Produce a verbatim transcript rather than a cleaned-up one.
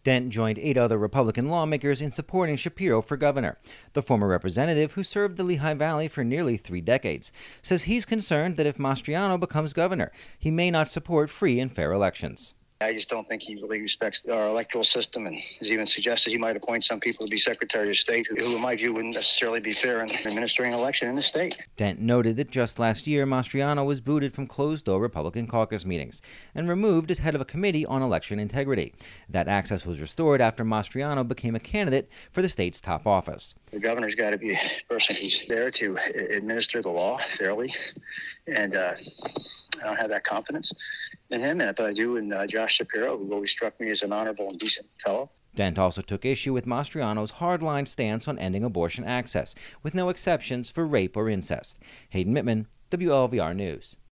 Dent joined eight other Republican lawmakers in supporting Shapiro for governor. The former representative, who served the Lehigh Valley for nearly three decades, says he's concerned that if Mastriano becomes governor, he may not support free and fair elections. I just don't think he really respects our electoral system, and has even suggested he might appoint some people to be Secretary of State who, who in my view, wouldn't necessarily be fair in administering an election in the state. Dent noted that just last year, Mastriano was booted from closed-door Republican caucus meetings and removed as head of a committee on election integrity. That access was restored after Mastriano became a candidate for the state's top office. The governor's got to be a person who's there to administer the law fairly, and uh, I don't have that confidence in him, and but I do in uh, Josh Shapiro, who always struck me as an honorable and decent fellow. Dent also took issue with Mastriano's hardline stance on ending abortion access, with no exceptions for rape or incest. Hayden Mittman, W L V R News.